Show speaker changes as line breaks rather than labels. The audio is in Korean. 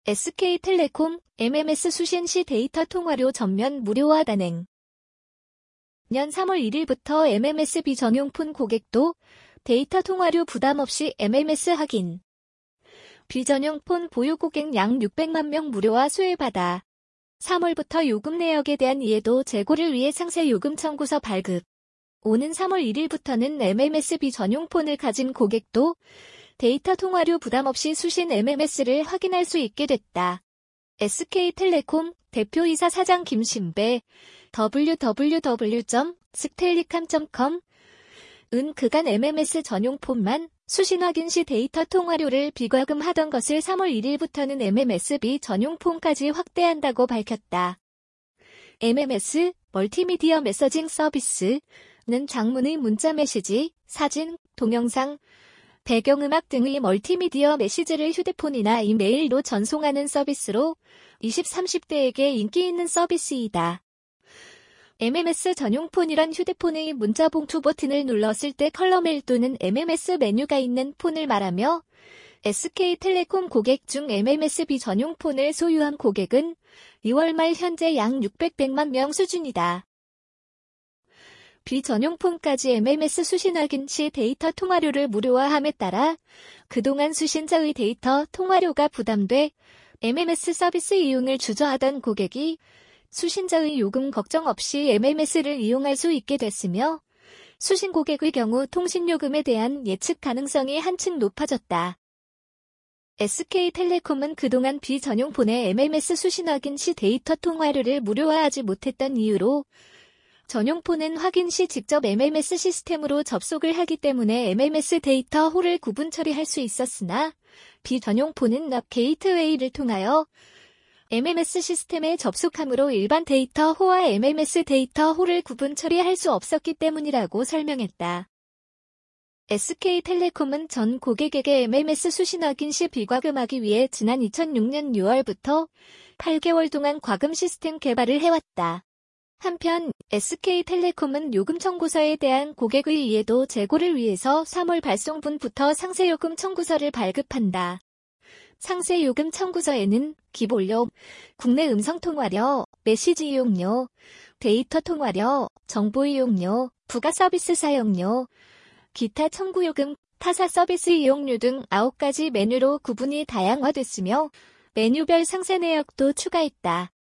SK텔레콤, MMS 수신 시 데이터 통화료 전면 무료화 단행. 년 3월 1일부터 MMS 비전용폰 고객도 데이터 통화료 부담 없이 MMS 확인. 비전용폰 보유 고객 약 600만 명 무료화 수혜받아. 3월부터 요금 내역에 대한 이해도 제고를 위해 상세 요금 청구서 발급. 오는 3월 1일부터는 MMS 비전용폰을 가진 고객도 데이터 통화료 부담 없이 수신 MMS를 확인할 수 있게 됐다. SK텔레콤 대표이사 사장 김신배 www.stellicam.com 은 그간 MMS 전용폰만 수신 확인 시 데이터 통화료를 비과금하던 것을 3월 1일부터는 MMS 비전용폰까지 확대한다고 밝혔다. MMS 멀티미디어 메서징 서비스는 장문의 문자 메시지, 사진, 동영상, 배경음악 등의 멀티미디어 메시지를 휴대폰이나 이메일로 전송하는 서비스로 20-30대에게 인기 있는 서비스이다. MMS 전용폰이란 휴대폰의 문자 봉투 버튼을 눌렀을 때 컬러메일 또는 MMS 메뉴가 있는 폰을 말하며 SK텔레콤 고객 중 MMS 비전용폰을 소유한 고객은 2월 말 현재 약 600만 명 수준이다. 비전용폰까지 MMS 수신 확인 시 데이터 통화료를 무료화함에 따라 그동안 수신자의 데이터 통화료가 부담돼 MMS 서비스 이용을 주저하던 고객이 수신자의 요금 걱정 없이 MMS를 이용할 수 있게 됐으며 수신 고객의 경우 통신요금에 대한 예측 가능성이 한층 높아졌다. SK텔레콤은 그동안 비전용폰의 MMS 수신 확인 시 데이터 통화료를 무료화하지 못했던 이유로 전용폰은 확인 시 직접 MMS 시스템으로 접속을 하기 때문에 MMS 데이터 홀을 구분 처리할 수 있었으나 비전용폰은 납 게이트웨이를 통하여 MMS 시스템에 접속함으로 일반 데이터 호와 MMS 데이터 홀을 구분 처리할 수 없었기 때문이라고 설명했다. SK텔레콤은 전 고객에게 MMS 수신 확인 시 비과금하기 위해 지난 2006년 6월부터 8개월 동안 과금 시스템 개발을 해왔다. 한편 SK텔레콤은 요금 청구서에 대한 고객의 이해도 제고를 위해서 3월 발송분부터 상세요금 청구서를 발급한다. 상세요금 청구서에는 기본료, 국내 음성통화료, 메시지 이용료, 데이터 통화료, 정보 이용료, 부가 서비스 사용료, 기타 청구요금, 타사 서비스 이용료 등 9가지 메뉴로 구분이 다양화됐으며 메뉴별 상세 내역도 추가했다.